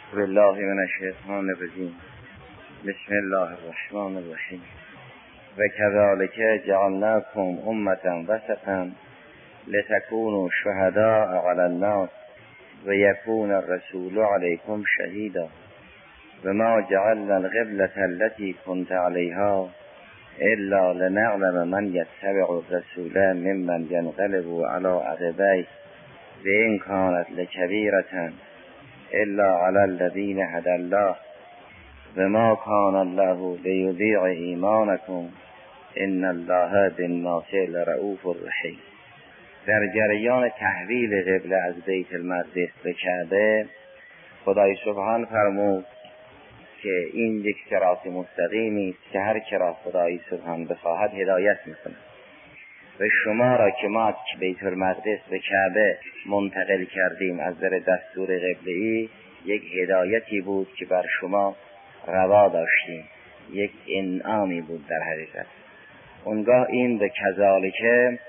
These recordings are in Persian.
بالله من الشیطان الرجیم. بسم الله الرحمن الرحیم. و کذالک جعلناکم امة وسطا لتکونوا شهداء علی الناس و یکون الرسول علیکم شهیدا و ما جعلنا القبلة التي كنت عليها الا لنعلم من يتبع الرسول ممن ينقلب على عقبيه وإن كانت لكبيرة الا على الذين هدى الله وما كان الله ليضيع ایمانکم ان الله بالناس لرؤوف رحیم. در جریان تحویل قبله از بیت المقدس به کعبه، خدای سبحان فرمود که این یک صراط مستقیمی است که هر که را خدای سبحان بخواهد هدایت میکند و شما را که ما بیت المقدس به کعبه منتقل کردیم از در دستور قبله‌ای، یک هدایتی بود که بر شما روا داشتیم، یک انعامی بود در حقیقت. اونگاه این به کذالک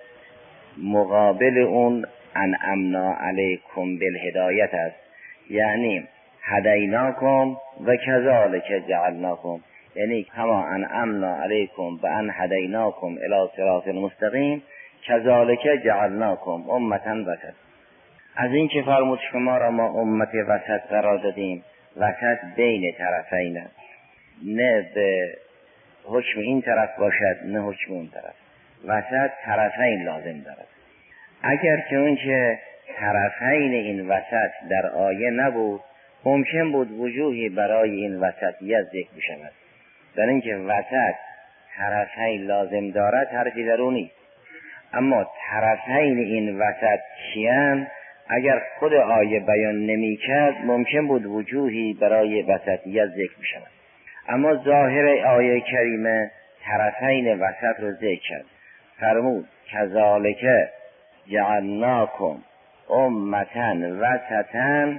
مقابل اون انعمنا علیکم بالهدایت است، یعنی هدیناکم و کذالک جعلناکم، یعنی کما انعمنا علیکم و ان هدیناکم الی صراط مستقیم کذالک جعلناکم امة وسط. از این که فرمود شما را ما امت وسط قرار دادیم، وسط بین طرفین است، نه به حکم این طرف باشد نه حکم اون طرف، وسط طرفین لازم دارد. اگر که اون که طرفین این وسط در آیه نبود، ممکن بود وجوهی برای این وسطیت ذکر بشود. در اینکه وسط طرفین لازم دارد حرفی در اون نیست، اما طرفین این وسط کیان اگر خود آیه بیان نمی کرد ممکن بود وجوهی برای وسطیت ذکر بشود، اما ظاهر آیه کریمه طرفین وسط رو ذکر کرد. فرمود کذالک جعلناکم امة وسطا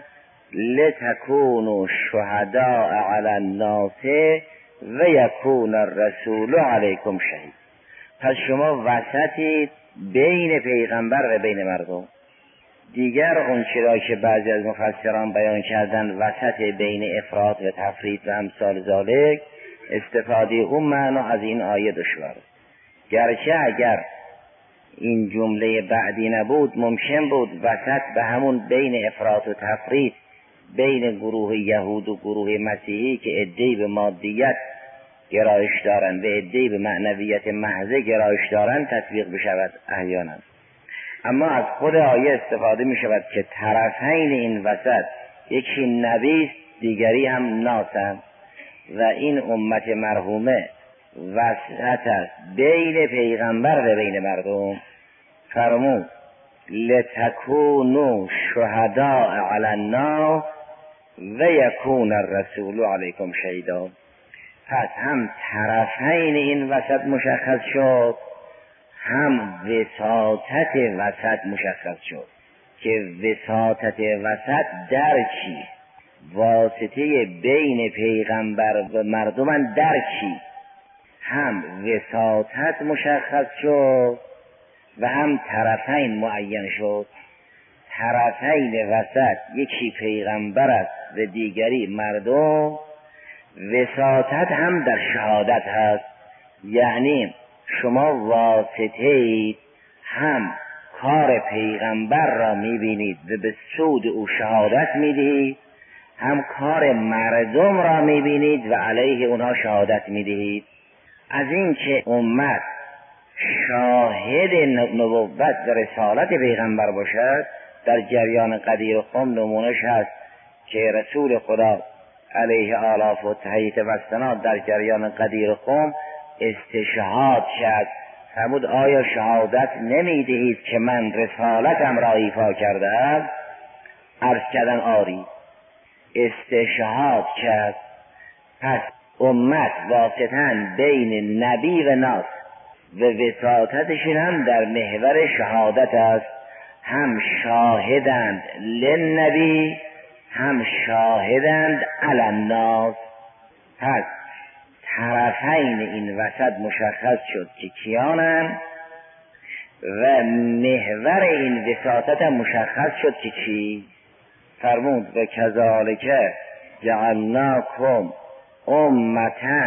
لتکونوا شهداء علی الناس و یکون الرسول علیکم شهید. پس شما وسطید بین پیغمبر و بین مردم. دیگر اون چرا که بعضی از مفسران بیان کردن وسط بین افراط و تفرید و امثال ذالک، استفاده اون معنا از این آیه دشوار. گرچه اگر این جمله بعدی نبود ممکن بود وسط به همون بین افراط و تفرید بین گروه یهود و گروه مسیحی که عده‌ای به مادیت گرایش دارند و عده‌ای به معنویت محض گرایش دارند تطبیق بشود احیانا. اما از خود آیه استفاده می شود که طرفین این وسط، یکی نبی است دیگری هم ناسند و این امت مرحومه وسط است بین پیغمبر و بین مردم. فرمود لتکونوا شهداء علی الناس و یکون الرسول علیکم شهیدا. پس هم طرفین این وسط مشخص شد، هم وساطت وسط مشخص شد که وساطت وسط در چی؟ واسطه بین پیغمبر و مردم در چی؟ هم وساطت مشخص شد و هم طرفین معین شد. طرفین وسط یکی پیغمبر است و دیگری مردم. وساطت هم در شهادت هست، یعنی شما واسطه اید، هم کار پیغمبر را میبینید و به سود او شهادت میدهید، هم کار مردم را میبینید و علیه اونها شهادت میدهید. از این که امت شاهد نبوت و رسالت پیغمبر باشد، در جریان قدیر خم نمونش هست که رسول خدا علیه آلاف و تحییت و استناد در جریان قدیر خم استشهاد شد. فرمود آیا شهادت نمی دهید که من رسالتم را ایفا کردم؟ عرض کردن آری. استشهاد کرد. پس امت واسطاً بین نبی و ناس و وساطتشون هم در محور شهادت است، هم شاهدند للنبی هم شاهدند علی الناس. پس طرفین این وسط مشخص شد که کیانند و محور این وساطت هم مشخص شد که چی. فرمود و کذالک جعلناکم امة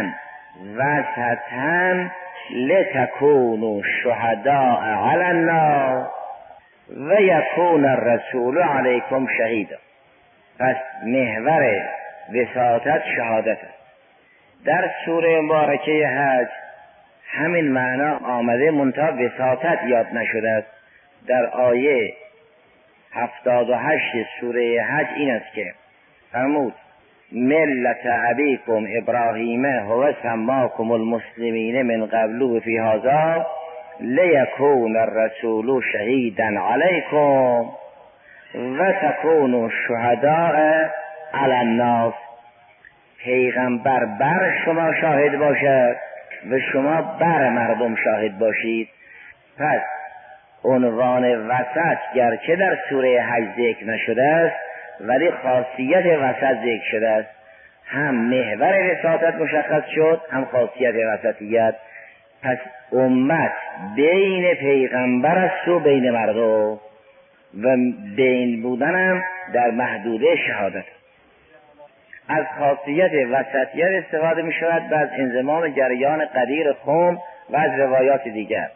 وسطا لتکونوا شهداء علی الناس و یکون الرسول علیکم شهیدا. پس محور وساطت شهادت است. در سوره مبارکه حج همین معنا آمده، منتها وساطت یاد نشده است. در آیه 78 سوره حج این است که فرمود ملت ابیکم ابراهیم هو سماکم المسلمین من قبل و فی هذا لیکون الرسول شهیدا علیکم و تکونوا شهداء علی الناس. پیغمبر بر شما شاهد باشد و شما بر مردم شاهد باشید. پس عنوان وسط گرچه در سوره حج ذکر نشده است ولی خاصیت وسط ذکر شده است. هم محور وساطت مشخص شد، هم خاصیت وسطیت. پس امت بین پیغمبر است و بین مردم، و بین بودنم در محدوده شهادت. از خاصیت وسطیت استفاده می شود بعد انضمام جریان قدیر قوم و از روایات دیگر.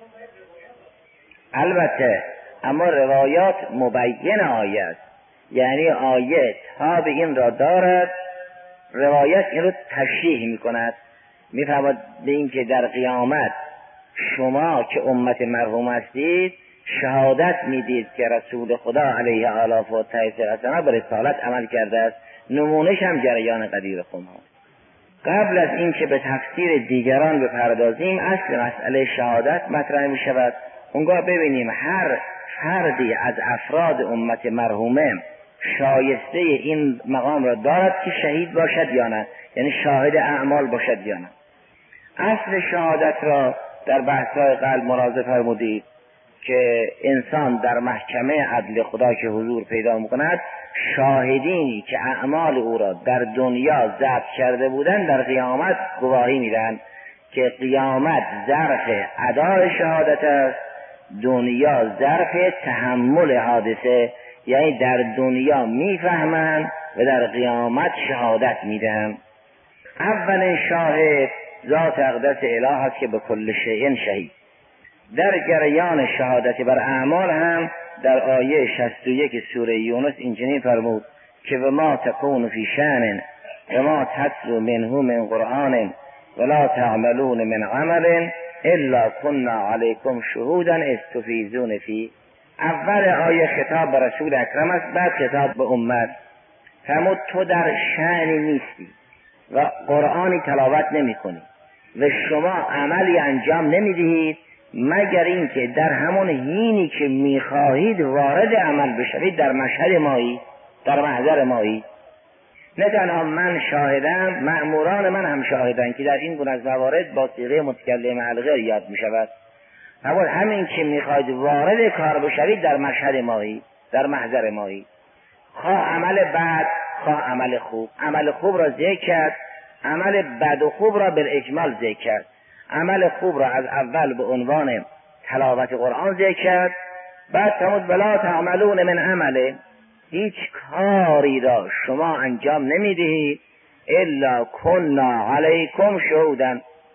البته اما روایات مبین آیه است، یعنی آیه تاب این را دارد، روایت این رو تشریح می کند. می فرماید به این که در قیامت شما که امت مرحوم هستید شهادت میدید که رسول خدا علیه آلاف و تایسر حسنه به رسالت عمل کرده است. نمونش هم جریان قدیر قوم ها. قبل از این که به تفسیر دیگران بپردازیم اصل مسئله شهادت مطرح می شود. اونگاه ببینیم هر فردی از افراد امت مرحومه شایسته این مقام را دارد که شهید باشد یا نه، یعنی شاهد اعمال باشد یا نه. اصل شهادت را در بحث‌های قبل ملاحظه فرمودید که انسان در محکمه عدل خدا که حضور پیدا می‌کند، شاهدینی که اعمال او را در دنیا ضبط کرده بودند در قیامت گواهی میدن که قیامت ظرف ادای شهادت است، دنیا ظرف تحمل حادثه، یعنی در دنیا میفهمند و در قیامت شهادت میدن. اولین شاهد ذات اقدس اله است که به کل شیء شهید. در جریان شهادت بر اعمال هم در آیه 61 سوره یونس اینجوری فرمود که و ما تکون فی شأن و ما تتلو منه من قرآن ولا تعملون من عمل الا كنا علیکم شهودا اذ تفیضون فیه. اول آیه خطاب به رسول اکرم است، بعد خطاب به امت. فرمود تو در شأنی نیستی و قرآنی تلاوت نمی کنی و شما عملی انجام نمی دهید مگر اینکه در همون حینی که میخواهید وارد عمل بشوید در مشهد مایی، در محضر مایی. نه تنها من شاهدم، مأموران من هم شاهدن که در این گونه از موارد با صیغه متکلم الغیر یاد می شود. اول همین که میخواهید وارد کار بشوید در مشهد مایی، در محضر مایی، خواه عمل بد خواه عمل خوب. عمل خوب را ذکر کرد، عمل بد و خوب را بالاجمال ذکر کرد. عمل خوب را از اول به عنوان تلاوت قرآن ذکر کرد، بعد فرمود ولا تعملون من عمل، هیچ کاری را شما انجام نمیدهید الا کنا علیکم شهودا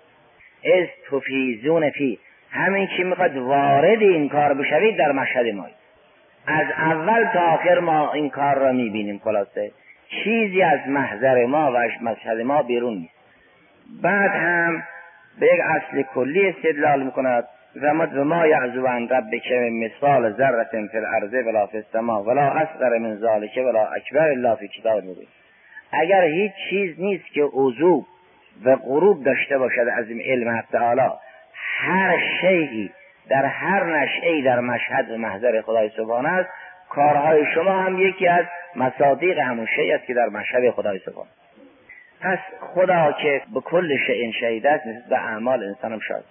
اذ تفیضون فیه، همین که میخواد وارد این کار بشوید در مشهد ما. از اول تا آخر ما این کار را میبینیم. خلاصه چیزی از محضر ما و مشهد ما بیرون نیست. بعد هم به یک اصل کلی استدلال میکند، فرمود و ما یعزو عن ربک من مثقال ذره فی الارض ولا فی السماء ولا اصغر من ذلک ولا اکبر الا فی کتاب مبین. اگر هیچ چیز نیست که عضو و غروب داشته باشد از علم حق تعالی، هر شیئی در هر نشئی در مشهد و محضر خدای سبحانه است. کارهای شما هم یکی از مصادیق همون شیئی است که در مشهد خدای سبحانه. پس خدا که به کل شیء شهید است، مثل به اعمال انسان هم شاهد.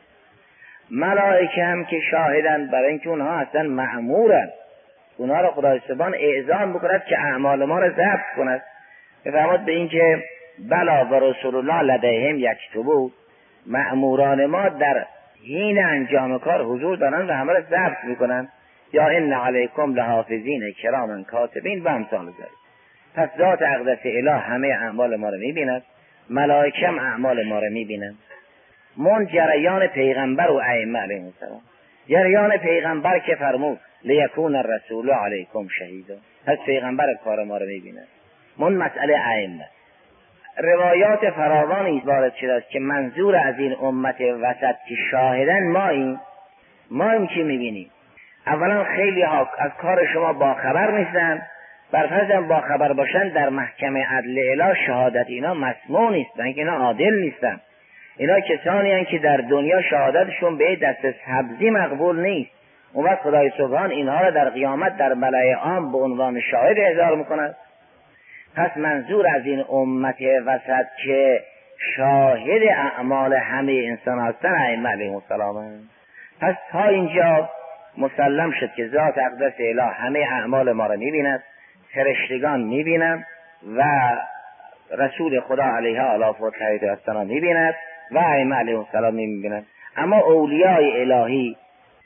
ملائکه هم که شاهدن، برای اینکه اونها اصلا مأمورن، اونها را خدای سبحانه اعزام بکند که اعمال ما را ضبط کند. بفرماد به این که بلا و رسول الله لدیهم یکتبون، مأموران ما در حین انجام کار حضور دارن و همه را ضبط میکنن. یا ان علیکم لحافظین کراما کاتبین و امثال ذلک. پس ذات اقدس اله همه اعمال ما رو میبیند، ملائکه هم اعمال ما رو میبینند. من جریان پیغمبر و ائمه علیهم السلام، جریان پیغمبر که فرمود لیکون الرسول علیکم شهیدا، پس پیغمبر کار ما رو میبیند. من مسئله ائمه، روایات فراوانی وارد شده است که منظور از این امت وسط که شاهدن ماییم که میبینیم. اولا خیلی ها از کار شما باخبر نیستن، برفرض باخبر باشن در محکمه عدل اله شهادت اینا مسموع نیستن، که اینا عادل نیستن. اینا کسانی هستند که در دنیا شهادتشون به دست سبزی مقبول نیست. اون وقت خدای سبحان اینها را در قیامت در ملأ عام به عنوان شاهد احضار میکند. پس منظور از این امت وسط که شاهد اعمال همه انسان هستند ائمه علیهم السلام. پس تا اینجا مسلم شد که ذات اقدس اله همه اعمال ما را میبیند، فرشتگان میبینند و رسول خدا علیه آلاف و تایید السلام میبیند و ائمه علیهم السلام میبیند. اما اولیای الهی،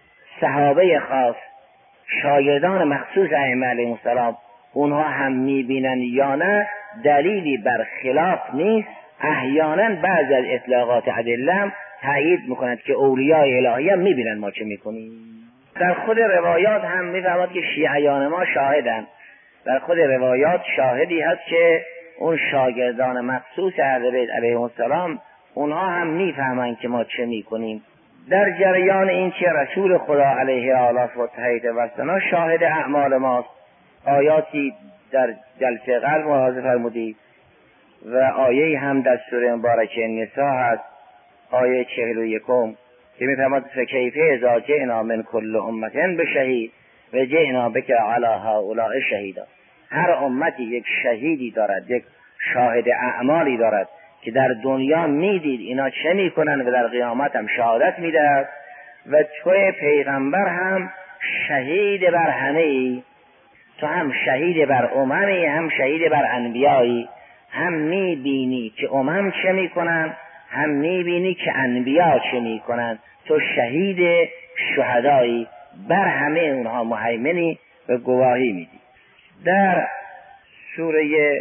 صحابه خاص، شاگردان مخصوص ائمه علیهم السلام، اونها هم میبینند یا نه دلیلی بر خلاف نیست. احیانا بعض از اطلاقات ادله تایید میکند که اولیای الهی هم میبینند ما چه میکنیم. در خود روایات هم میفهمد که شیعیان ما شاهدند. در خود روایات شاهدی هست که اون شاگردان مخصوص اهل بیت علیهم السلام اونها هم میفهمند که ما چه میکنیم. در جریان این که رسول خدا علیه آلاف و تایید و ثنا شاهد اعمال ماست، آیاتی در جلسه قبل ملاحظه فرمودید و آیه هم در سوره مبارکه نساء هست، آیه 41 که میفرماد فکیف اذا جئنا من کل امة بشهید و جئنا بک علی هؤلاء شهیدا. هر امتی یک شهیدی دارد، یک شاهد اعمالی دارد که در دنیا میدید اینا چه میکنن و در قیامت هم شهادت میدهد. و توی پیغمبر هم شهید بر همه ای، تو هم شهید بر اممی، هم شهید بر انبیایی، هم میبینی که امم چه میکنن، هم میبینی که انبیا چه میکنن. تو شهید شهدایی، بر همه اونها مهیمنی و گواهی میدی. در سوره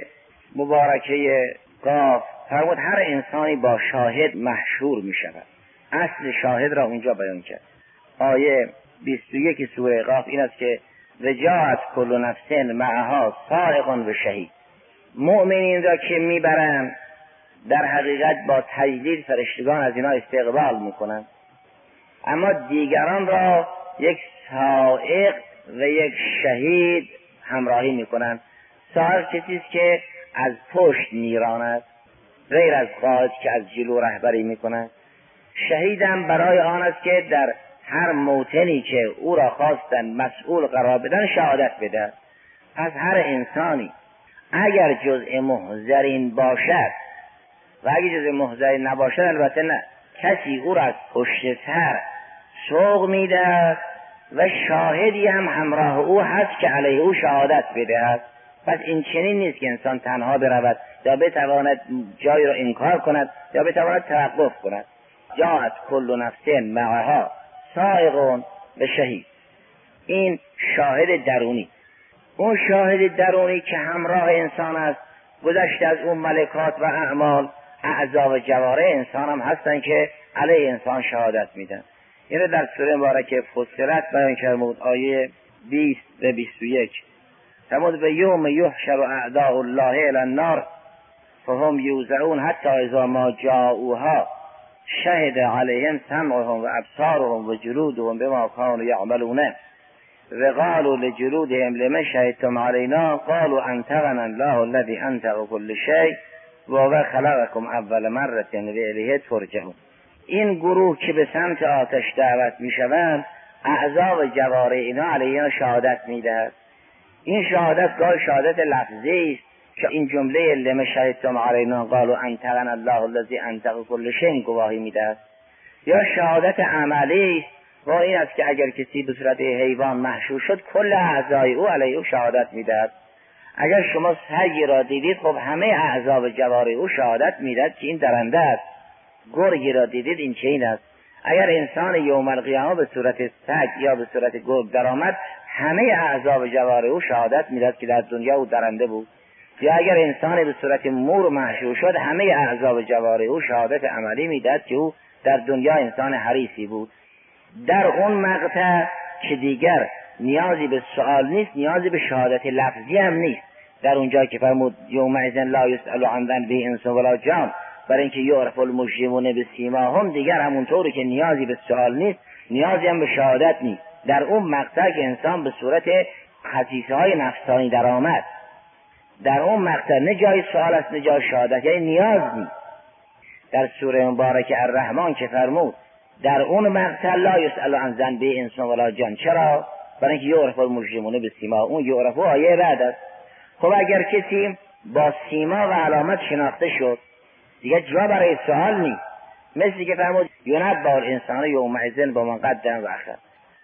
مبارکه قاف فرمود هر انسانی با شاهد محشور میشود. اصل شاهد را اونجا بیان کرد. آیه 21 سوره قاف این است که وجاءت کل نفس معها سائق و شهید. مؤمنین را که میبرند در حقیقت با تجلیل فرشتگان از اینا استقبال میکنند، اما دیگران را یک سائق و یک شهید همراهی میکنند. سائق چیزیست که از پشت میراند، غیر از قائد که از جلو رهبری میکند. شهید هم برای آن است که در هر موطنی که او را خواستن مسئول قرار بدن شهادت بده. پس هر انسانی اگر جزء محضرین باشد و اگر جزء محضرین نباشد البته نه، کسی او را از پشت سر سوق میده و شاهدی هم همراه او هست که علیه او شهادت بدهد. پس این چنین نیست که انسان تنها برود یا بتواند جایی را انکار کند یا بتواند توقف کند. جاءت کل نفس معها سائق و شهید. این شاهد درونی. اون شاهد درونی که همراه انسان است، گذشته از اون ملکات و اعمال، اعضا و جوارح انسان هم هستن که علیه انسان شهادت میدن. این در سوره مبارکه فصلت بیان کرده، آیه 20 و 21 فرمود و یوم یحشر اعداء الله الی النار فهم یوزعون حتی اذا ما جاءوها شهد علیهم سمعهم و ابصارهم و جلودهم بما كانوا یعملون و قالوا لجلودهم لما شهدتم علینا قالوا انطقنا الله الذي انطق كل شيء وهو خلقكم اول مرة و الیه ترجعون. این گروه که به سمت آتش دعوت میشوند، اعضا و جوارح اینا علیه شهادت میدهد. این شهادت گاه شهادت لفظی است که این جمله لما شهدتم علینا قالوا انطقنا الله الذي انطق كل شيء گواهی میدهد. یا شهادت عملی است و این است که اگر کسی به صورت حیوان محشور شد کل اعضای او علیه او شهادت میدهد. اگر شما سگی را دیدید خب همه اعضا و جوارح او شهادت میدهد که این درنده است. گرگی را دیدید این چه این است. اگر انسان یوم القیامه به صورت سگ یا به صورت گرگ درآمد همه اعضا و جوارح او شهادت میدهد که در دنیا او درنده بود. یا اگر انسان به صورت مور محشور شد، همه اعضا و جوارح او شهادت عملی میداد که او در دنیا انسان حریصی بود. در اون مقطع که دیگر نیازی به سوال نیست، نیازی به شهادت لفظی هم نیست. در اونجا که فرمود یومئذ لا یسأل عن ذنبه انس ولا جان، برای اینکه یعرف المجرمون بسیماهم، دیگر همونطوری که نیازی به سوال نیست، نیازی هم به شهادت نیست. در اون مقطع که انسان به صورت خصیصه های نفسانی در آمد، در اون مقطع نه جای سوال است نه جای شهادت، یعنی نیاز نیست. در سوره مبارکه الرحمن که فرمود در اون مقطع لا یسأل عن ذنبه انس ولا جان، چرا؟ برای اینکه یعرف المجرمون بسیماهم، اون یعرف آیه بعد است. خب اگر کسی با سیما و علامت شناخته شد، دیگه جا برای سوال نیست. مثل که فرمود ینبأ الانسان یومئذ بما قدم و اخر.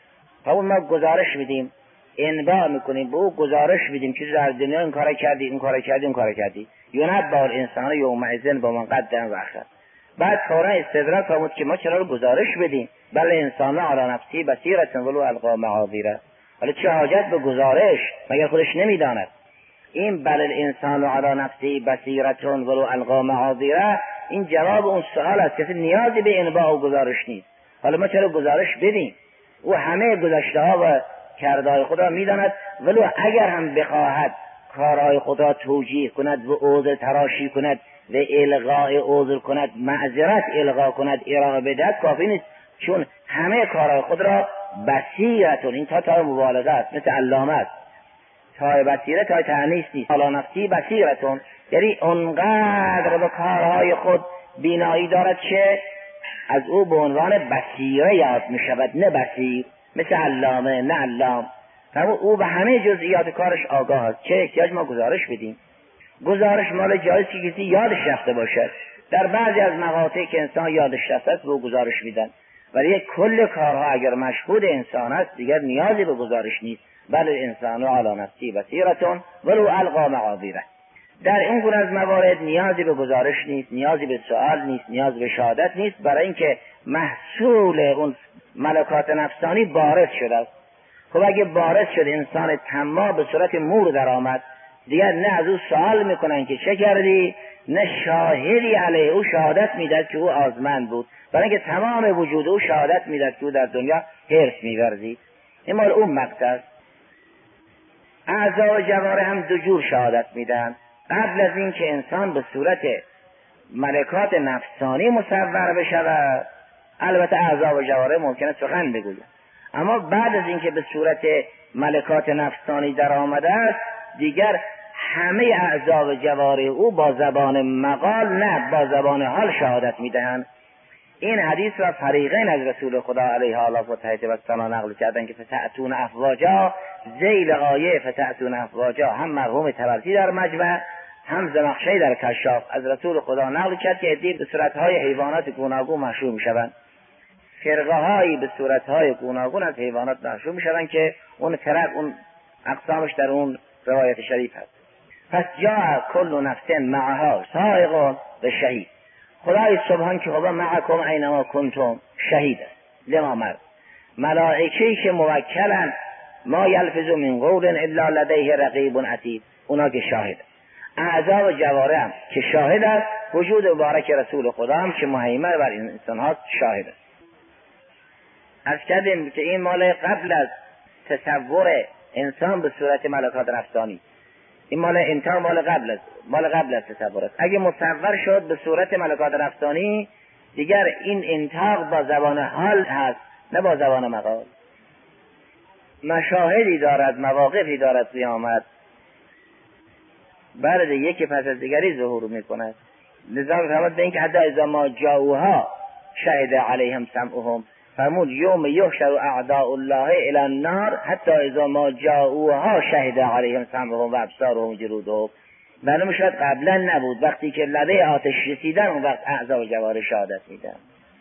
خب ما گزارش میدیم، انباء میکنیم، به او گزارش میدیم که در دنیا این کار کردی، این کار کردی، این کار کردی. ینبأ الانسان یومئذ بما قدم و اخر. بعد فورا استدراک فرمود که ما چرا رو گزارش بدیم؟ بل انسان علی نفسی بصیرة ولو القی معاذیره. ولی چه حاجت به گزارش مگر خودش نمیداند؟ این بل الانسان علی نفسی بصیرة ولو القی معاذیره، این جواب اون سوال است. کسی نیازی به انباء و گزارش نیست. حالا ما چرا گزارش بدیم؟ او همه گذشته ها و کردهای خدا میداند، ولو اگر هم بخواهد کارهای خدا توجیه کند و عذر تراشی کند و الغاء عذر کند، معذرت الغا کند، ارائه بدهد، کافی نیست، چون همه کارهای خود را بصیرتون، این تا مبالغه است، مثل علامه است، تا بصیره تا تعنیس نیست. حالا نفسی بصیرتون یعنی اونقدر به کارهای خود بینایی دارد که از او به عنوان بصیره یاد می شود، نه بصیر، مثل علامه نه علام. او به همه جزئیات کارش آگاه است. چه احتیاج ما گزارش بدیم؟ گزارش مال جایز که کسی یادش رفته باشد. در بعضی از مقاطعی که انسان یادش رفته است به گزارش میدن، ولی کل کارها اگر مشهود انسان است دیگر نیازی به گزارش نیست. بل الانسان علی نفسی بصیرة ولو القی معاذیره. در این گونه از موارد نیازی به گزارش نیست، نیازی به سوال نیست، نیاز به شهادت نیست، برای اینکه محصول اون ملکات نفسانی بارز شده است. خب اگه بارز شد انسان طماع به صورت مور در آمد، دیگر نه از او سوال میکنن که چه کردی، نه شاهدی علیه او شهادت میداد که او آزمند بود، برای اینکه تمام وجود او شهادت میداد که او در دنیا حرص می‌ورزید. این مال اون مقطع است. اعضا و جوارح هم دو جور شهادت میدن. قبل از این که انسان به صورت ملکات نفسانی مصور بشود، البته اعضا و جوارح ممکنه سخن بگوید، اما بعد از این که به صورت ملکات نفسانی در آمده است، دیگر همه اعضا و جوارح او با زبان مقال نه با زبان حال شهادت میدهند. این حدیث را فریقین از رسول خدا علیه آله و تحیط و سلام نقل کردن که فتأتون افواجا، ذیل آیه فتأتون افواجا هم مرحوم طبرسی در مجمع، هم زمخشری در کشاف از رسول خدا نقل کرد که عده‌ای به صورتهای حیوانات گوناگون محشور میشوند. فرقه هایی به صورتهای گوناگون از حیوانات محشور میشوند که اون فرق اون اقسامش در اون روایت شریف هست. پس جاء کل نفس معها سائق و شهید. خدای سبحان که خدا معکم اینما کنتم شهید است. لما مرد ملائکه‌ای که موکلن ما یلفظ من قول الا لدیه رقیب عتید، اونا که شاهد. اعضا و جوارح هم که شاهد است، وجود مبارک رسول خدا هم که مهیمن بر این انسان ها شاهد است. از کردیم که این مال قبل از تصور انسان به صورت ملکات نفسانی، این مال انتها مال قبل از تصور است. اگه مصور شد به صورت ملکات نفسانی، دیگر این انتاق با زبان حال هست نه با زبان مقال. مشاهدی دارد، مواقفی دارد قیامت، بعد یکی پس از دیگری ظهور میکند. لذا فرمود به این که حتی اذا ما جاؤها شهد علیهم سمعهم، فرمود یوم یحشر اعداء الله الی النار حتی اذا ما جاؤها شهد علیهم سمعهم و ابصارهم جلودهم. معلوم شد قبلا نبود، وقتی که لبه آتش رسیدن اون وقت اعضا و جوارح شهادت میدن.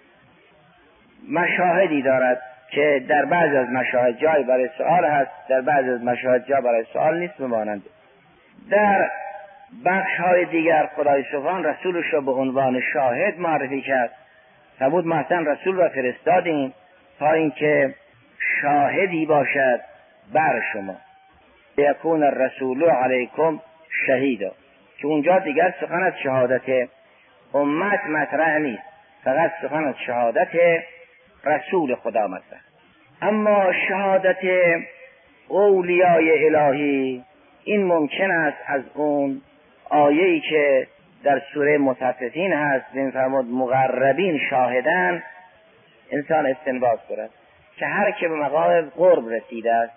مشاهدی دارد که در بعض از مشاهد جای برای سوال هست، در بعض از مشاهد جا برای سوال نیست. بمانند در بخش های دیگر خدای سبحان رسولش را به عنوان شاهد معرفی کرد. فرمود ما اصلا رسول را فرستادیم تا اینکه شاهدی باشد بر شما، یکون الرسول علیکم شهیدا. که اونجا دیگر سخن از شهادت امت مطرح نیست، فقط سخن از شهادت رسول خدا مطرح. اما شهادت اولیای الهی این ممکن است از اون آیه‌ای که در سوره مطففین هست می‌فرماد مقربین شاهدن انسان استنباط کند که هر که به مقام قرب رسیده است،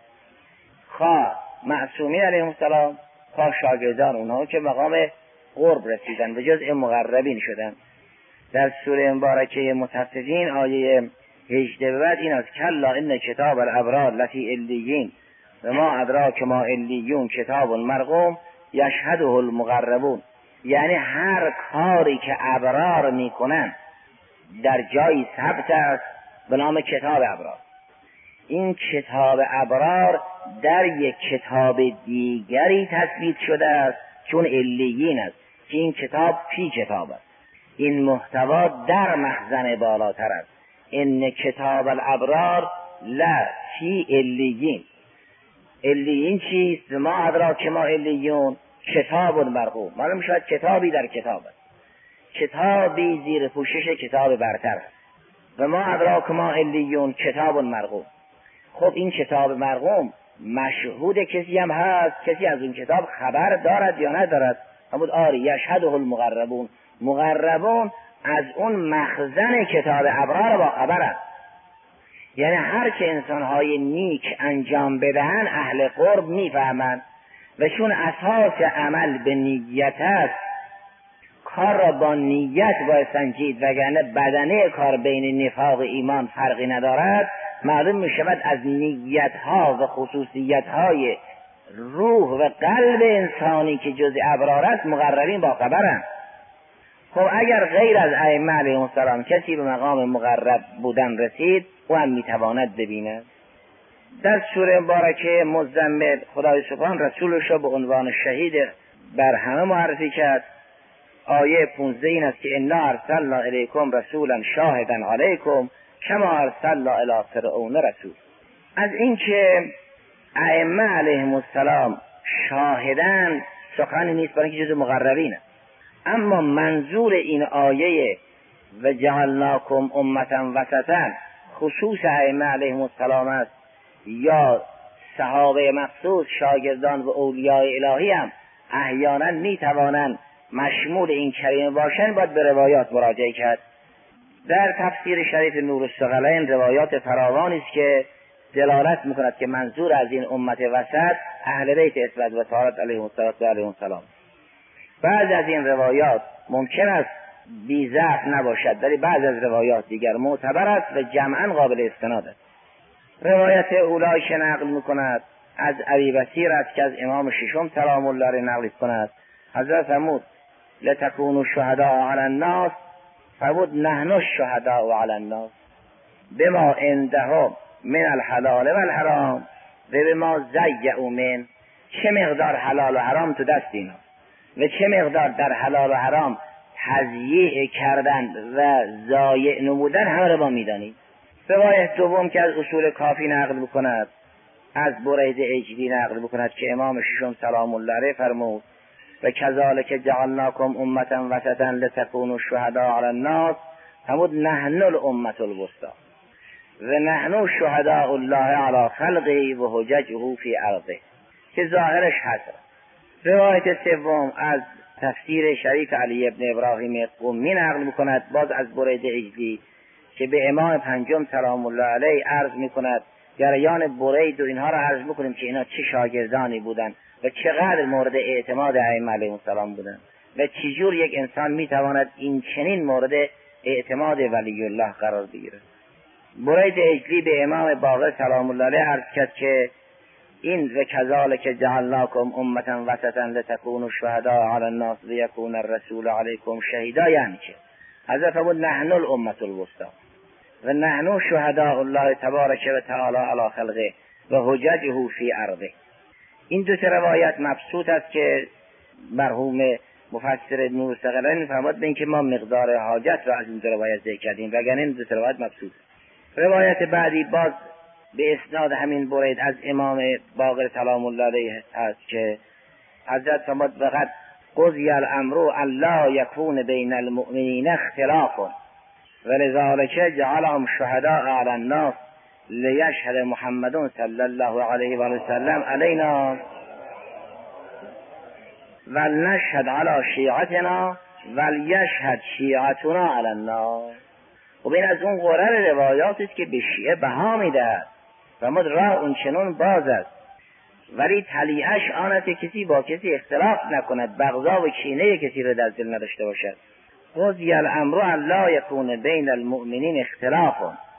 خواه معصومین علیهم السلام خواه شاگردان اونها که مقام قرب رسیدن به جزء مقربین شدن. در سوره مبارکه مطففین آیه 18 بعد این است کلا ان کتاب الابرار لفی علیین و ما ادراک ما علیون کتاب مرقوم یشهده المقربون. یعنی هر کاری که ابرار میکنن در جایی ثبت است به نام کتاب ابرار. این کتاب ابرار در یک کتاب دیگری تثبیت شده است چون علیین است که این کتاب فی کتاب است، این محتوا در مخزن بالاتر است. ان کتاب الابرار لا فی علیین. علیین چیست؟ ما ادراک ما علیون کتاب مرقوم. معلوم شد کتابی در کتاب است، کتابی زیر پوشش کتاب برتر است. و ما ادراک ما علیون کتاب مرقوم. خب این کتاب مرقوم مشهود کسی هم هست، کسی از اون کتاب خبر دارد یا ندارد؟ همون آری یشهده المقربون. مقربون از اون مخزن کتاب ابرار با خبر است. یعنی هر که انسانهای نیک انجام بدهن اهل قرب میفهمند و چون اساس عمل به نیت است کار را با نیت باید سنجید، وگرنه بدنه کار بین نفاق و ایمان فرقی ندارد. معلوم می شود از نیتها و خصوصیتهای روح و قلب انسانی که جز ابرار است مقربین با خبرند. خب اگر غیر از ائمه علیهم السلام کسی به مقام مقرب بودن رسید او هم میتواند ببیند. در سوره مبارکه مزمل خدای سبحان رسولش را به عنوان شهید بر همه معرفی کرد. آیه 15 این است که انا ارسلنا الیکم رسولا شاهدا علیکم کما ارسلنا الی فرعون رسول. از اینکه ائمه علیهم السلام شاهدان سخنی نیست، برای اینکه جز مقربین است. اما منظور این آیه و جعلناکم امتا وسطا خصوص ائمه علیهم السلام است یا صحابه مخصوص شاگردان و اولیای الهی هم احیانا میتوانند مشمول این کلمه باشند؟ باید به روایات مراجعه کرد. در تفسیر شریف نور الثقلین روایات فراوانی است که دلالت میکند که منظور از این امت وسط اهل بیت عصمت و طهارت علیهم السلام. بعض از این روایات ممکن است بی ضعف نباشد، ولی بعض از روایات دیگر معتبر است و جمعا قابل استناد است. روایت اولای که نقل میکند از ابی بصیر است که از امام ششم سلام الله علیه نقل کند. حضرت فرمود لتکونوا شهداء علی الناس فرمود نحن الشهداء علی الناس بما عندهم من الحلال و الحرام و بما ضیعوا من. چه مقدار حلال و حرام تو دست اینا و چه مقدار در حلال و حرام تضییع کردن و ضایع نمودن همه رو با میدانید. روایت دوم که از اصول کافی نقل بکند از برید اجلی نقل بکند که امام ششم سلام الله علیه فرمود و کذالک جعلناکم امتا وسطا لتکونوا شهداء علی الناس فرمود نحن الامة الوسطی و نحن شهداء الله علی خلقه و حججه فی ارضه که ظاهرش هست. روایت سوم از تفسیر شریف علی ابن ابراهیم قمی نقل میکند باز از برید اجلی که به امام پنجم سلام الله علیه عرض میکند جریان برید و اینها را عرض میکنیم که اینا چه شاگردانی بودند و چقدر مورد اعتماد ائمه علیهم السلام بودند و چجور یک انسان میتواند این چنین مورد اعتماد ولی الله قرار بگیرد. برید اجلی به امام باقر سلام الله علیه عرض کرد که این و کذالک جعلناکم امتا وسطا لتکونوا شهداء علی الناس و یکون الرسول علیکم شهیدا. یعنی چه؟ حضرت فرمود نحن الامة الوسطی و نحن شهداء الله تبارک و تعالی علی خلقه و حججه فی ارضه. این دو روایت مبسوط است که مرحوم مفسر نور الثقلین فرمود به اینکه ما مقدار حاجت را از این دو روایت ذکر کردیم وگرنه این دو روایت مبسوط. روایت بعدی باز به اسناد همین برید از امام باقر سلام الله علیه است که حضرت فرمود فقط قضی الامر الا یکون بین المؤمنین اختلاف ولذلک جعلهم شهداء علی الناس لیشهد محمد صلی الله علیه و سلم علینا ولنشهد علی شیعتنا ولیشهد شیعتنا علی الناس. و این از اون قرر روایاتی است که به شیعه بها میدهد و مد راه اون چنون باز است، ولی طلیعش آن است که کسی با کسی اختلاف نکند، بغضا و کینه کسی را در دل نداشته باشد. قضی الامر الا یکون بین المؤمنین اختلاف.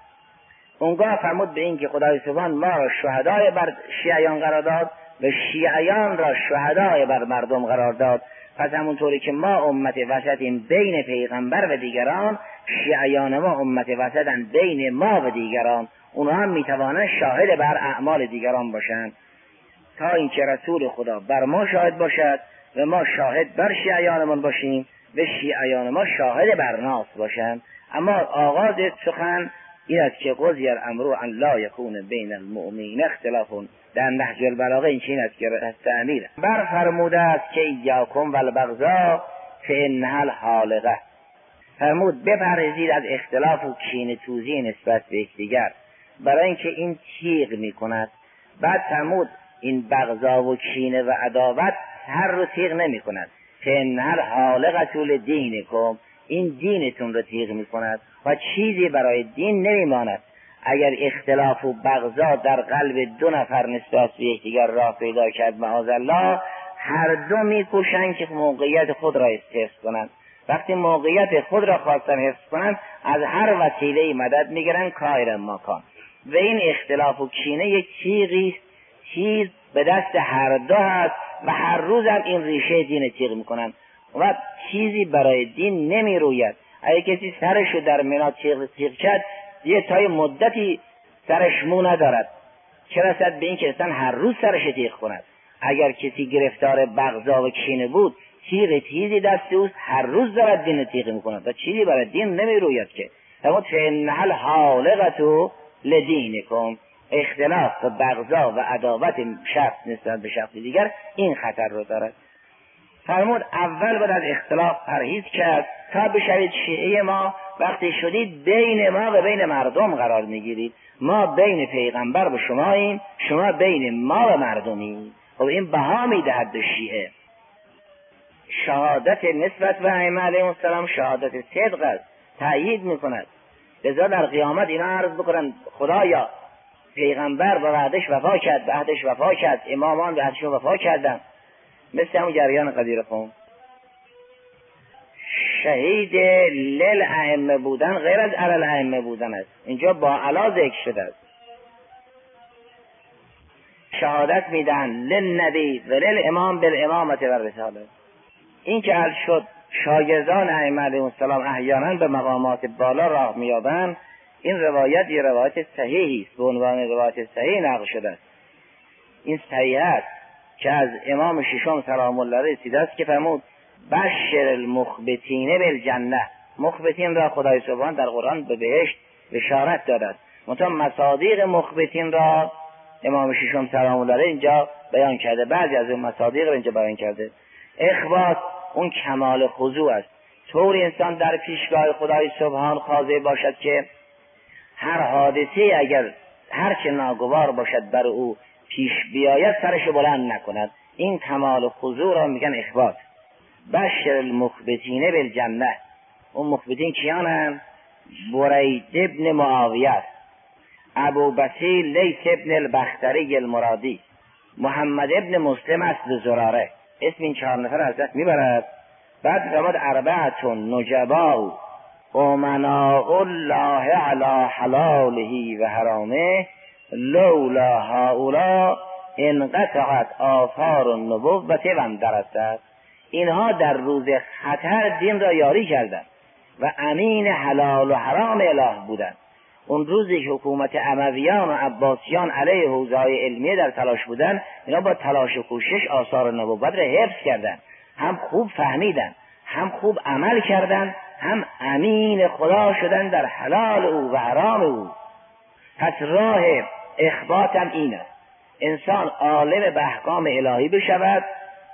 اونگاه فرمود به این که خدای سبحان ما را شهدای بر شیعیان قرار داد و شیعیان را شهدای بر مردم قرار داد. پس همونطوری که ما امت وسطیم بین پیغمبر و دیگران، شیعیان ما امت وسطن بین ما و دیگران. اونها هم میتوانند شاهد بر اعمال دیگران باشند، تا اینکه رسول خدا بر ما شاهد باشد و ما شاهد بر شیعیانمان باشیم و شیعیان ما شاهد بر ناس باشند. اما آغاز سخن این است که قضی الامر ان لا یکون بین المؤمنین اختلاف. در نهج البلاغه این چین است که تعمیر بر فرموده است که ایاکم والبغضا فانها الحالقه. فرمود بپرهیزید از اختلاف و کینه توزی نسبت به یکدیگر، برای اینکه این تیغ میکند. بعد فرمود این بغضا و کینه و عداوت هر رو تیغ نمی کند. فانها الحالقه لدینکم، این دینتون رو تیغ می کند و چیزی برای دین نمی ماند. اگر اختلاف و بغضا در قلب دو نفر نسبت به یکدیگر راه پیدا کرد معاذالله، هر دو می کوشند که موقعیت خود را حفظ کنند. وقتی موقعیت خود را خواستن حفظ کنند، از هر وسیله مدد می گیرند کائن ما کان. و این اختلاف و کینه یک تیغی چیز به دست هر دو هست و هر روز هم این ریشه دین تیغ میکنن و چیزی برای دین نمی روید. اگه کسی سرشو در مینا تیغ کرد، یه تای مدتی سرش مو ندارد، چه رسد به این که اصلا هر روز سرش تیغ کند. اگر کسی گرفتار بغضا و کینه بود، تیغ تیزی دست اوست، هر روز دارد دین تیغ میکند و چیزی برای دین نمی روید. که فرمود فانها الحالقه لدینکم، اختلاف و بغضا و عداوت شخص نسبت به شخص دیگر این خطر رو دارد. فرمود اول باید از اختلاف پرهیز کرد تا بشوید شیعه ما. وقتی شدید بین ما و بین مردم قرار میگیرید، ما بین پیغمبر و شماییم، شما بین ما و مردمیم. خب این بها میدهد به شیعه. شهادت نسبت به ائمه علیهم السلام شهادت صدق است، تأیید میکند. لذا در قیامت اینا عرض بکنن خدایا پیغمبر به وعدش وفا کرد، به عهدش وفا کرد، امامان به عهدشون وفا کردن. مثل همون جریان قدیر قوم. شهید للائمه بودن غیر از علی الائمه بودن است. اینجا با علا ذکر شده است. شهادت میدن للنبی و للامام بالامامت و رساله. این که حل شد شاگردان ائمه علیهم السلام احیانا به مقامات بالا راه میابند، این روایت یه روایت صحیحی است، به عنوان روایت صحیح نقل شده است. این صحیح است که از امام ششم سلام الله علیه رسیده است که فرمود بشر المخبتین بالجنه. مخبتین را خدای سبحان در قرآن به بهشت بشارت داده است. مثلا مصادیق مخبتین را امام ششم سلام الله علیه اینجا بیان کرده، بعضی از این مصادیق را اینجا بیان کرده. اخبات اون کمال خضوع است. طوری انسان در پیشگاه خدای سبحان خاضع باشد که هر حادثه اگر هرچه ناگوار باشد بر او پیش بیاید سرش بلند نکند. این کمال خضوع را میگن اخبات. بشر المخبتین بالجنه. اون مخبتین کیانند؟ برید ابن معاویه، ابو بصیر لیث ابن البختری المرادی، محمد ابن مسلم اصل زراره. اسم این 4 نفر از دست میبرد. بعد فرمود اربعه نجبا امناء الله علی حلاله و حرامه لولا هؤلاء انقطعت آثار النبوة و اندرست. اینها در روز خطر دین را یاری کردند و امین حلال و حرام اله بودند. اون روزی که حکومت امویان و عباسیان علیه حوزه‌های علمیه در تلاش بودند، اینا با تلاش و کوشش آثار نبوت را حفظ کردند. هم خوب فهمیدن، هم خوب عمل کردند، هم امین خدا شدن در حلال او و حرام او. پس راه اخبات هم این است. انسان عالم به احکام الهی بشود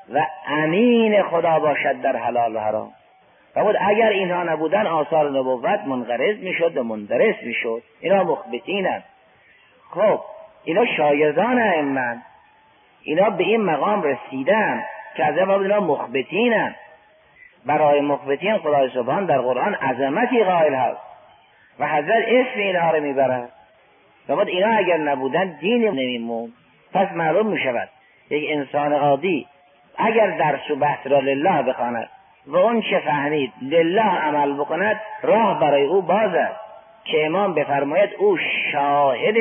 و امین خدا باشد در حلال و حرام. فرمود اگر اینها نبودن آثار نبوت منقرض میشد و مندرس میشد. اینا مخبتینن. خب اینا شاگردان ائمه، اینا به این مقام رسیدن که از این اینا مخبتینن. برای مخبتین خدای سبحان در قرآن عظمتی قائل هست و حضرت اسم اینها رو میبرد. فرمود اینا اگر نبودن دین نمیموند. پس معلوم میشود یک انسان عادی اگر درس و بحث را لله بخواند و اون چه فهمید لله عمل بکند، راه برای او باز است که امام بفرماید او شاهد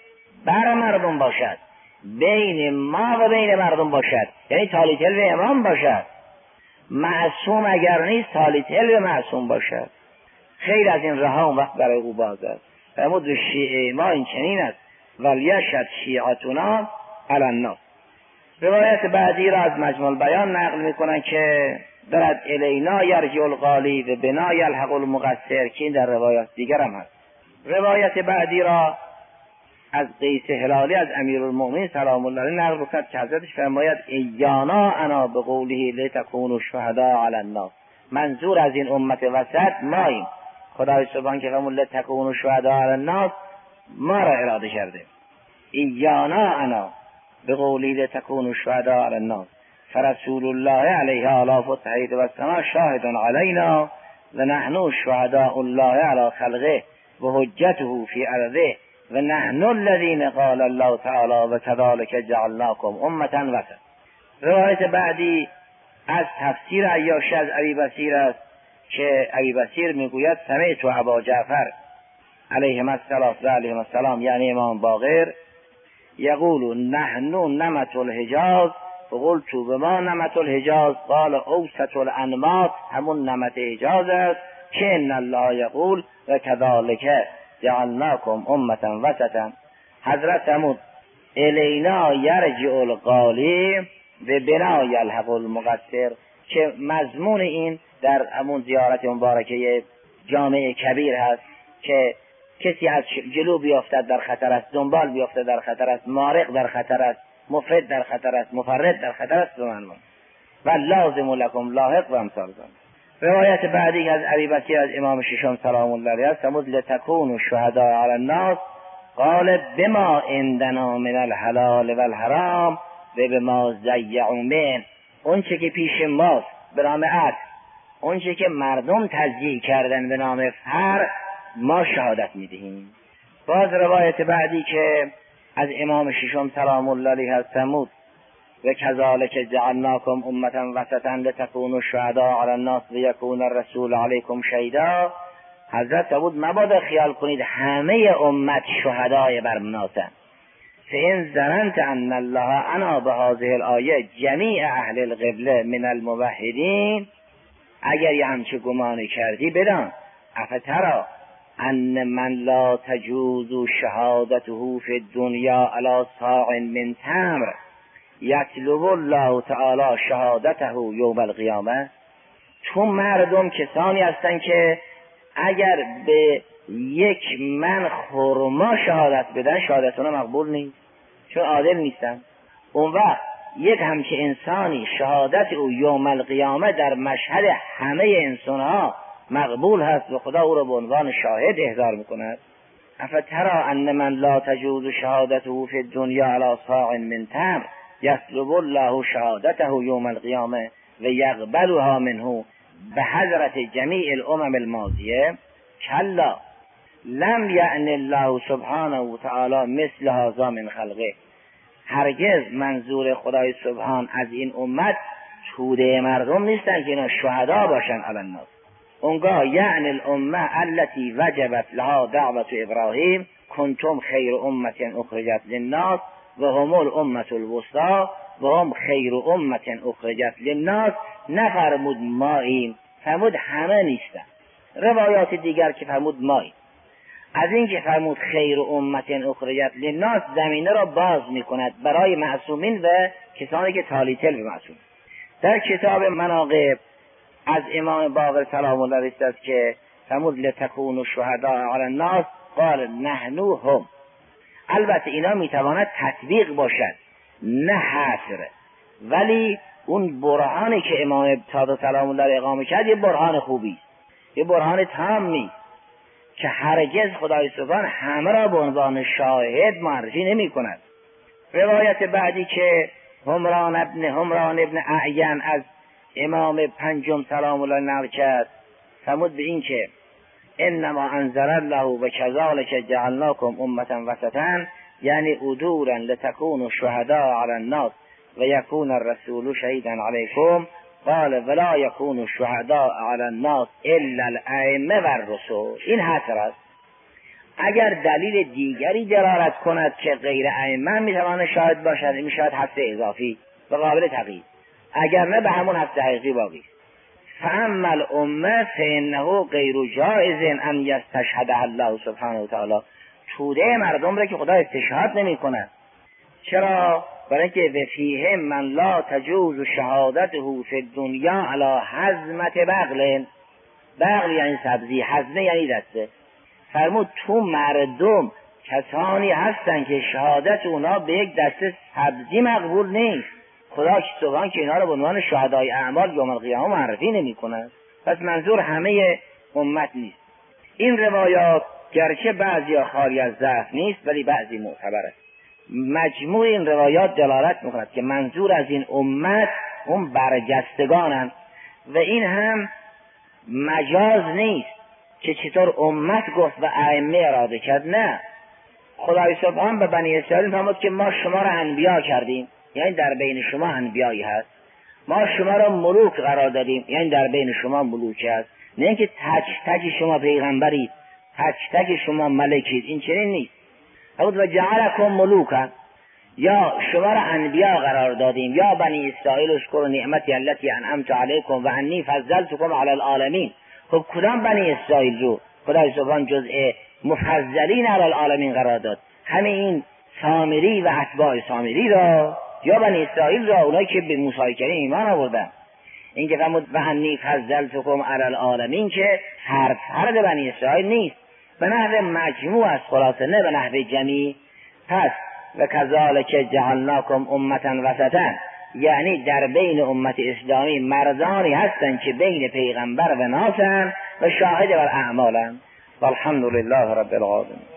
بر مردم باشد، بین ما و بین مردم باشد، یعنی تالی تل امام باشد. معصوم اگر نیست تالی تل معصوم باشد. خیلی از این راه اون وقت برای او باز است. فرمود شیعه ما این چنین است ولیشهد شیعتنا علی الناس. روایت بعدی را از مجموع البیان نقل میکنن که درد الینا یرجع القالی و بنا یلحق المقصر، که این در روایت دیگر هم هست. روایت بعدی را از قیس هلالی از امیرالمؤمنین سلام الله علیه نقل کرد که حضرتش فرماید ایانا انا بقوله لتکونوا شهداء علی الناس. منظور از این امت وسط ماییم. خدای سبحان که فرمود لتکونوا شهداء علی الناس ما را اراده کرده. ایانا انا بقوله لتکونوا شهداء علی الناس فرسول الله علیه آلاف التحید و السماء شاهد علینا و نحن شهداء الله علی خلقه و حجته فی ارضه و نحن الذین قال الله تعالی و كذلک جعلناکم امة وسطا. روایت بعدی از تفسیر عیاشی از ابی بصیر است که ابی بصیر میگوید سمعت ابا جعفر علیهم السلام یعنی امام باقر یقول نحن نمت الحجاز فقلت بما نمت الحجاز قال اوسط الانماط، همون نمت حجاز است که ان الله یقول و كذلک جعلناکم امة وسطا. حضرت فرمود الینا یرجع القالی و بنا یلحق المقصر، که مضمون این در همون زیارت مبارکه جامع کبیر هست که کسی از جلو بیافتد در خطر است، دنبال بیافتد در خطر است، مارق در خطر است، مفرد در خطر است، مفرد در خطر است بمعنون و لازم لکم لاحق و امثال ذلک. روایت بعدی از ابی بصیر از امام ششم سلام الله علیه است فرمود لتکونوا شهداء علی الناس قال بما عندنا من الحلال والحرام و بما ضیعوا من، اون چه که پیش ماست به نام عدل، اون چه که مردم تضییع کردن به نام فرع، ما شهادت میدهیم. باز روایت بعدی که از امام ششم سلام الله علیه است فرمود و كذلک جعلناکم امة وسطا لتکونوا شهداء علی الناس و یکون الرسول علیکم شهیدا. حضرت فرمود مبادا خیال کنید همه امت شهدای بر الناسند. فإن ظننت ان الله انا بهذه الآیه جمیع اهل القبله من الموحدین، اگر یه همچه گمانی کردی بدان افترا ان من لا تجوز شهادته فی الدنیا علی صاع من تمر یطلب الله تعالی شهادته یوم القیامه. چون مردم کسانی هستند که اگر به یک من خرما شهادت بدن شهادتون مقبول نیست، چون عادل نیستن. اون وقت یک همچه انسانی شهادت او یوم القیامه در مشهد همه انسانها مقبول هست و خدا او را به عنوان شاهد احضار میکند. افترا ان من لا تجوز شهادته فی الدنیا علی صاع من تمر یطلب الله شهادته یوم القیامه و یقبلها منه به حضرت جمیع الامم الماضیه کلا لم یعن الله سبحانه و تعالی مثل هذا من خلقه. هرگز منظور خدای سبحان از این امت توده مردم نیستن که اینا شهدا باشن علی الناس. اونگاه یعنی الامه التي وجبت لها دعوت ابراهیم کنتم خیر امه اخرجت للناس و هم الامه الوسطی و هم خیر امه اخرجت للناس. نفرمود ماییم، فرمود همه نیستن. روایات دیگر که فرمود ماییم، از این که فرمود خیر امت اخرجت للناس زمینه را باز میکند برای معصومین و کسانی که تالیتل به معصوم. در کتاب مناقب از امام باقر سلام الله علیه است که فرمود لتکونوا شهداء علی الناس قال نحن هم. البته اینا میتواند تطبیق باشد نه حصر، ولی اون برهانی که امام صادق سلام الله اقامه کرد یه برهان خوبی است، یه برهان تامی که هرگز خدای سبحان همه را به عنوان شاهد معرفی نمی کند. روایت بعدی که همران ابن اعین از امام پنجم سلام الله نقل کرد فرمود به این که انما انزل الله و کذالک جعلناکم امة وسطا، یعنی عدولا لتكونوا شهداء علی الناس و یکون الرسول شهیدا علیکم، قال ولا یکون شهداء علی الناس الا الائمه و الرسل. این حصر است. اگر دلیل دیگری دلالت کند که غیر ائمه میتواند شاهد باشد، میشود حد اضافی و قابل تغییر، اگر نه به همون حد حقیقی باقی است. فاما الامه فانه غیر جائز ان یستشهدها الله سبحانه و تعالی. توده مردم را که خدا استشهاد نمی کند. چرا؟ برای اینکه وفیه من لا تجوز شهادته فی الدنیا علی حزمت بغل. بغل یعنی سبزی، حزمه یعنی دسته. فرمود تو مردم کسانی هستن که شهادت اونا به یک دسته سبزی مقبول نیست. خدا سبحان که اینا رو به عنوان شهدای اعمال یوم القیامه معرفی نمی کند. پس منظور همه امت نیست. این روایات گرچه بعضی خالی از ضعف نیست ولی بعضی معتبر است. مجموع این روایات دلالت میکند که منظور از این امت اون برجستگانند و این هم مجاز نیست که چطور امت گفت و ائمه اراده کرد. نه، خدای سبحان به بنی اسرائیل فرمود که ما شما را انبیا کردیم، یعنی در بین شما انبیایی هست. ما شما را ملوک قرار دادیم، یعنی در بین شما ملوک هست. نه اینکه تک تک شما پیغمبرید، تک تک شما ملکید، این چنین نیست. فرمود و جعلکم ملوکا، یا شما را انبیا قرار دادیم، یا بنی اسرائیل اذکروا نعمتی التي انعمت علیکم و انی فضلتکم علی العالمین. خب کدام بنی اسرائیل رو خدای سبحان جزء مفضلین علی العالمین قرار داد؟ همین سامری و اتباع سامری را یا بنی اسرائیل را، اونایی که به موسی کریم ایمان آوردن؟ این که فرمود و انی فضلتکم علی العالمین که فرد بنی اسرائیل نیست، به نحو مجموع از خلاصه، نه به نحو جمعی. پس و کذالک جعلناکم امة وسطا، یعنی در بین امت اسلامی مردانی هستند که بین پیغمبر و ناسن و شاهد بر اعمالن. والحمد لله رب العالمین.